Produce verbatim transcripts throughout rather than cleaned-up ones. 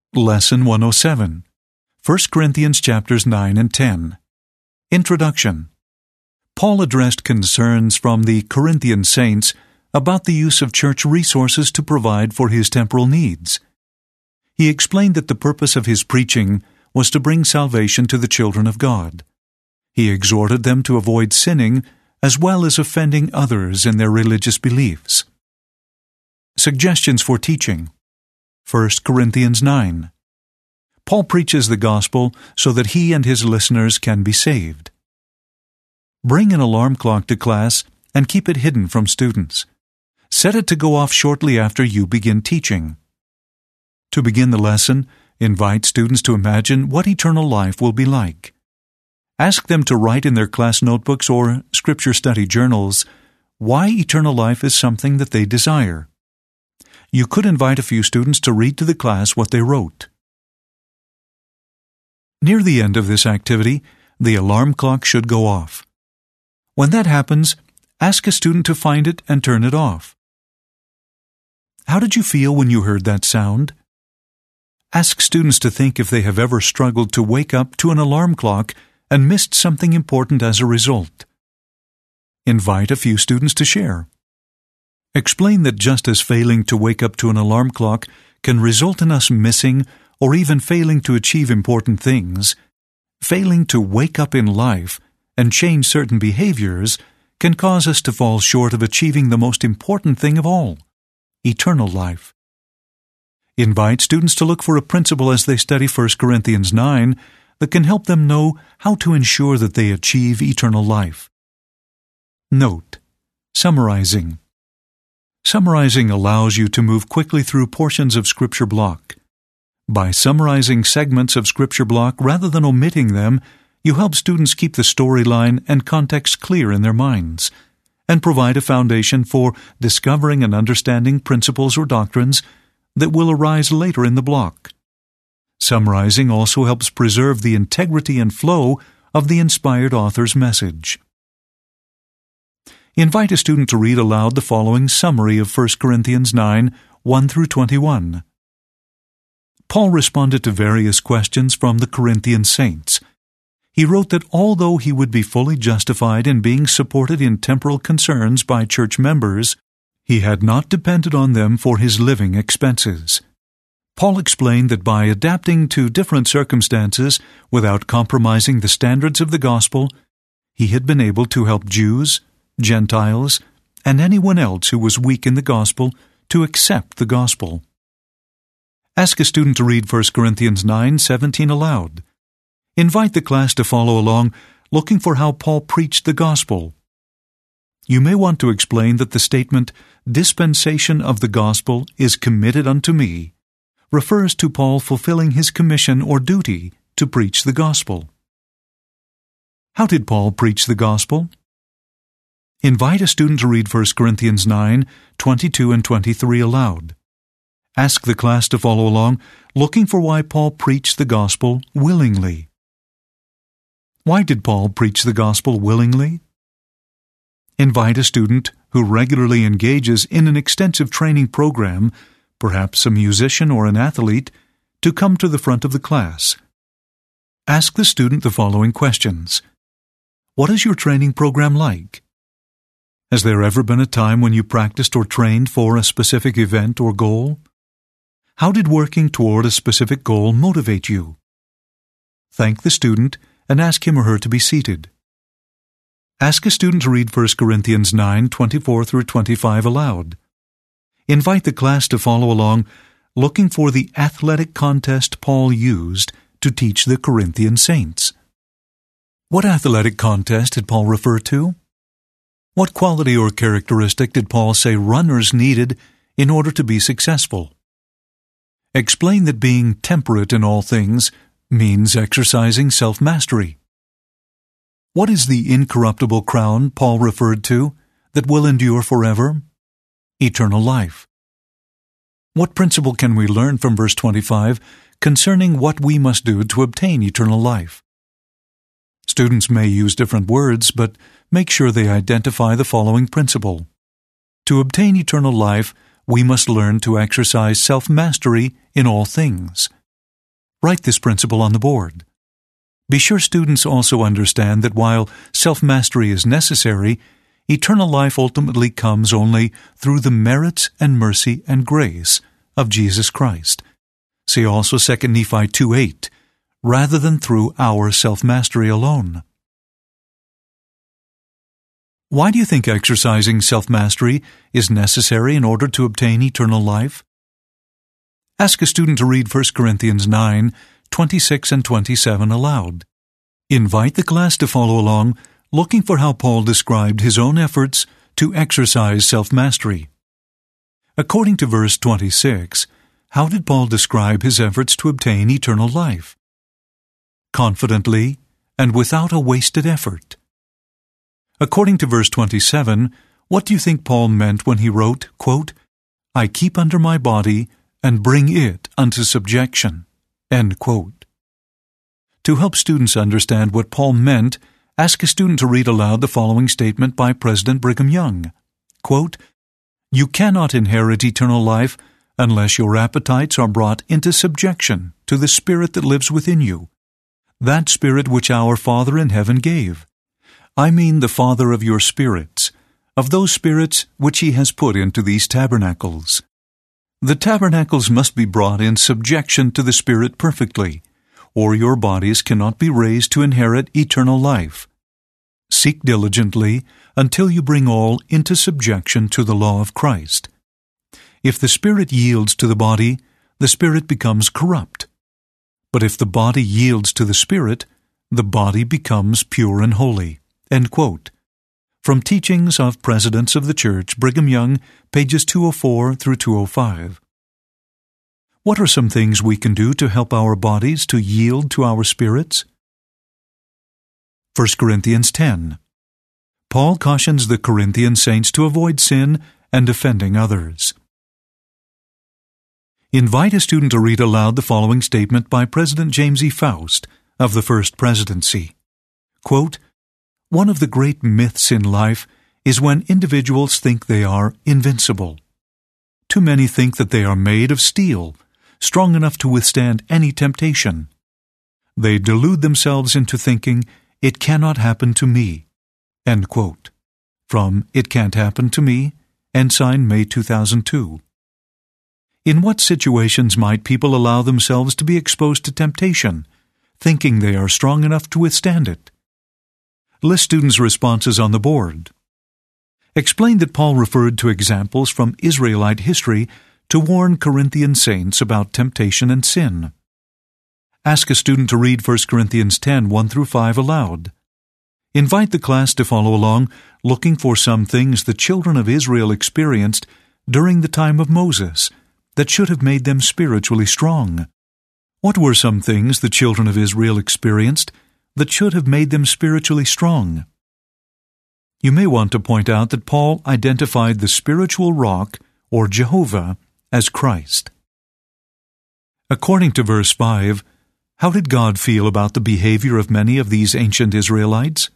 Lesson one oh seven, First Corinthians chapters nine and ten. Introduction. Paul addressed concerns from the Corinthian saints about the use of church resources to provide for his temporal needs. He explained that the purpose of his preaching was to bring salvation to the children of God. He exhorted them to avoid sinning as well as offending others in their religious beliefs. Suggestions for teaching. First Corinthians nine. Paul preaches the gospel so that he and his listeners can be saved. Bring an alarm clock to class and keep it hidden from students. Set it to go off shortly after you begin teaching. To begin the lesson, invite students to imagine what eternal life will be like. Ask them to write in their class notebooks or scripture study journals why eternal life is something that they desire. You could invite a few students to read to the class what they wrote. Near the end of this activity, the alarm clock should go off. When that happens, ask a student to find it and turn it off. How did you feel when you heard that sound? Ask students to think if they have ever struggled to wake up to an alarm clock and missed something important as a result. Invite a few students to share. Explain that just as failing to wake up to an alarm clock can result in us missing or even failing to achieve important things, failing to wake up in life and change certain behaviors can cause us to fall short of achieving the most important thing of all, eternal life. Invite students to look for a principle as they study First Corinthians nine that can help them know how to ensure that they achieve eternal life. Note: Summarizing. Summarizing allows you to move quickly through portions of Scripture block. By summarizing segments of Scripture block rather than omitting them, you help students keep the storyline and context clear in their minds, and provide a foundation for discovering and understanding principles or doctrines that will arise later in the block. Summarizing also helps preserve the integrity and flow of the inspired author's message. Invite a student to read aloud the following summary of First Corinthians nine, one through twenty-one. Paul responded to various questions from the Corinthian saints. He wrote that although he would be fully justified in being supported in temporal concerns by church members, he had not depended on them for his living expenses. Paul explained that by adapting to different circumstances without compromising the standards of the gospel, he had been able to help Jews, Gentiles, and anyone else who was weak in the gospel to accept the gospel. Ask a student to read First Corinthians nine seventeen aloud. Invite the class to follow along, looking for how Paul preached the gospel. You may want to explain that the statement, "dispensation of the gospel is committed unto me," refers to Paul fulfilling his commission or duty to preach the gospel. How did Paul preach the gospel? Invite a student to read First Corinthians nine, twenty-two and twenty-three aloud. Ask the class to follow along, looking for why Paul preached the gospel willingly. Why did Paul preach the gospel willingly? Invite a student who regularly engages in an extensive training program, perhaps a musician or an athlete, to come to the front of the class. Ask the student the following questions. What is your training program like? Has there ever been a time when you practiced or trained for a specific event or goal? How did working toward a specific goal motivate you? Thank the student and ask him or her to be seated. Ask a student to read First Corinthians nine, twenty-four through twenty-five aloud. Invite the class to follow along, looking for the athletic contest Paul used to teach the Corinthian saints. What athletic contest did Paul refer to? What quality or characteristic did Paul say runners needed in order to be successful? Explain that being temperate in all things means exercising self-mastery. What is the incorruptible crown Paul referred to that will endure forever? Eternal life. What principle can we learn from verse twenty-five concerning what we must do to obtain eternal life? Students may use different words, but make sure they identify the following principle. To obtain eternal life, we must learn to exercise self-mastery in all things. Write this principle on the board. Be sure students also understand that while self-mastery is necessary, eternal life ultimately comes only through the merits and mercy and grace of Jesus Christ. See also Second Nephi two eight, rather than through our self-mastery alone. Why do you think exercising self-mastery is necessary in order to obtain eternal life? Ask a student to read First Corinthians nine twenty-six and twenty-seven aloud. Invite the class to follow along, looking for how Paul described his own efforts to exercise self-mastery. According to verse twenty-six, how did Paul describe his efforts to obtain eternal life? Confidently and without a wasted effort. According to verse twenty-seven, what do you think Paul meant when he wrote, quote, "I keep under my body and bring it unto subjection," end quote. To help students understand what Paul meant, ask a student to read aloud the following statement by President Brigham Young. Quote, "You cannot inherit eternal life unless your appetites are brought into subjection to the Spirit that lives within you, that Spirit which our Father in heaven gave. I mean the Father of your spirits, of those spirits which He has put into these tabernacles. The tabernacles must be brought in subjection to the Spirit perfectly, or your bodies cannot be raised to inherit eternal life. Seek diligently until you bring all into subjection to the law of Christ. If the Spirit yields to the body, the Spirit becomes corrupt. But if the body yields to the Spirit, the body becomes pure and holy." End quote. From Teachings of Presidents of the Church, Brigham Young, pages two oh four through two oh five. What are some things we can do to help our bodies to yield to our spirits? First Corinthians ten. Paul cautions the Corinthian saints to avoid sin and offending others. Invite a student to read aloud the following statement by President James E. Faust of the First Presidency. Quote, "One of the great myths in life is when individuals think they are invincible. Too many think that they are made of steel, strong enough to withstand any temptation. They delude themselves into thinking, 'It cannot happen to me.'" End quote. From It Can't Happen to Me, Ensign, May two thousand two. In what situations might people allow themselves to be exposed to temptation, thinking they are strong enough to withstand it? List students' responses on the board. Explain that Paul referred to examples from Israelite history to warn Corinthian saints about temptation and sin. Ask a student to read First Corinthians ten, one through five aloud. Invite the class to follow along, looking for some things the children of Israel experienced during the time of Moses that should have made them spiritually strong. What were some things the children of Israel experienced that should have made them spiritually strong? You may want to point out that Paul identified the spiritual rock, or Jehovah, as Christ. According to verse five, how did God feel about the behavior of many of these ancient Israelites?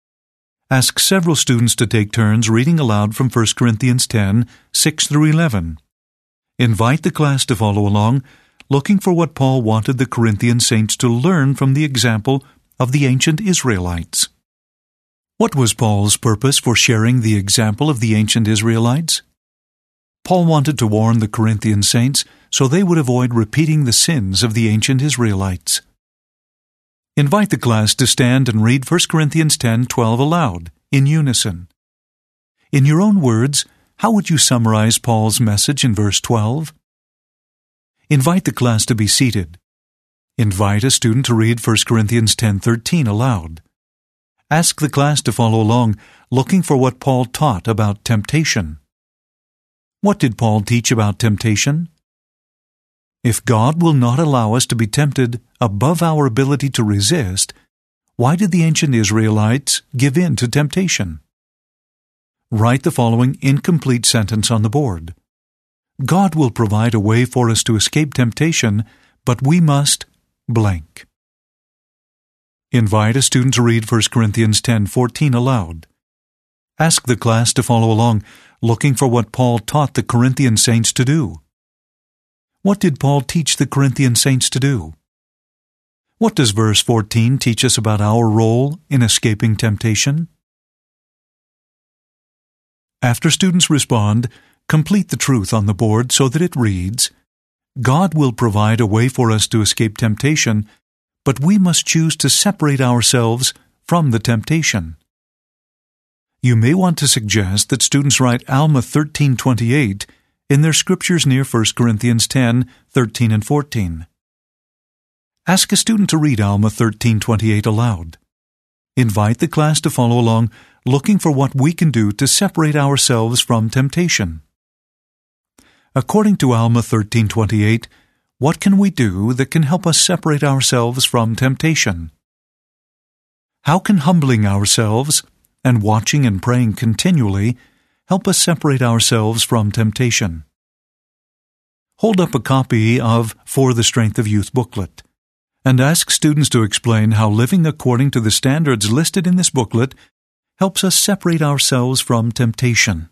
Ask several students to take turns reading aloud from First Corinthians ten, six through eleven. Invite the class to follow along, looking for what Paul wanted the Corinthian saints to learn from the example of the ancient Israelites. What was Paul's purpose for sharing the example of the ancient Israelites? Paul wanted to warn the Corinthian saints so they would avoid repeating the sins of the ancient Israelites. Invite the class to stand and read First Corinthians ten twelve aloud, in unison. In your own words, how would you summarize Paul's message in verse twelve? Invite the class to be seated. Invite a student to read First Corinthians ten thirteen aloud. Ask the class to follow along, looking for what Paul taught about temptation. What did Paul teach about temptation? If God will not allow us to be tempted above our ability to resist, why did the ancient Israelites give in to temptation? Write the following incomplete sentence on the board. God will provide a way for us to escape temptation, but we must blank. Invite a student to read First Corinthians ten fourteen aloud. Ask the class to follow along, looking for what Paul taught the Corinthian saints to do. What did Paul teach the Corinthian saints to do? What does verse fourteen teach us about our role in escaping temptation? After students respond, complete the truth on the board so that it reads, God will provide a way for us to escape temptation, but we must choose to separate ourselves from the temptation. You may want to suggest that students write Alma thirteen twenty-eight in their scriptures near First Corinthians ten, thirteen and fourteen. Ask a student to read Alma thirteen twenty-eight aloud. Invite the class to follow along, looking for what we can do to separate ourselves from temptation. According to Alma thirteen twenty-eight, what can we do that can help us separate ourselves from temptation? How can humbling ourselves and watching and praying continually help us separate ourselves from temptation? Hold up a copy of For the Strength of Youth booklet and ask students to explain how living according to the standards listed in this booklet helps us separate ourselves from temptation.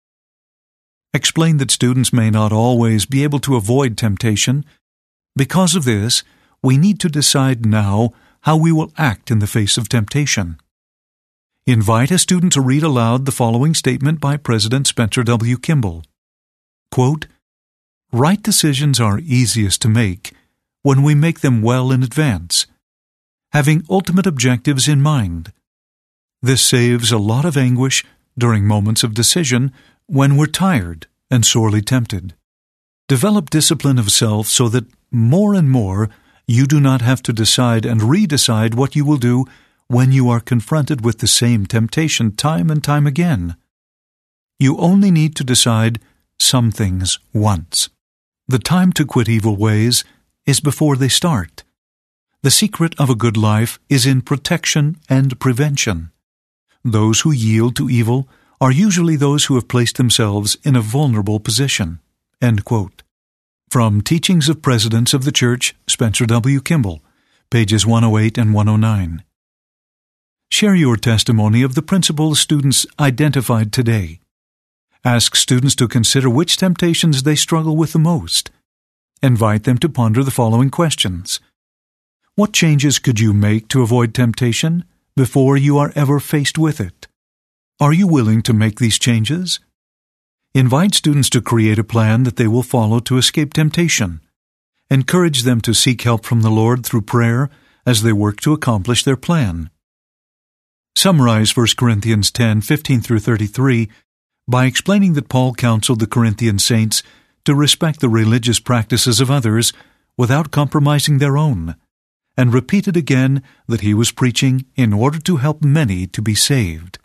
Explain that students may not always be able to avoid temptation. Because of this, we need to decide now how we will act in the face of temptation. Invite a student to read aloud the following statement by President Spencer W. Kimball. Quote, right decisions are easiest to make when we make them well in advance, having ultimate objectives in mind. This saves a lot of anguish during moments of decision when we're tired and sorely tempted. Develop discipline of self so that more and more you do not have to decide and redecide what you will do when you are confronted with the same temptation time and time again. You only need to decide some things once. The time to quit evil ways is before they start. The secret of a good life is in protection and prevention. Those who yield to evil are usually those who have placed themselves in a vulnerable position. End quote. From Teachings of Presidents of the Church, Spencer W. Kimball, pages one oh eight and one oh nine. Share your testimony of the principles students identified today. Ask students to consider which temptations they struggle with the most. Invite them to ponder the following questions. What changes could you make to avoid temptation before you are ever faced with it? Are you willing to make these changes? Invite students to create a plan that they will follow to escape temptation. Encourage them to seek help from the Lord through prayer as they work to accomplish their plan. Summarize First Corinthians ten, fifteen through thirty-three by explaining that Paul counseled the Corinthian saints to respect the religious practices of others without compromising their own, and repeated again that he was preaching in order to help many to be saved.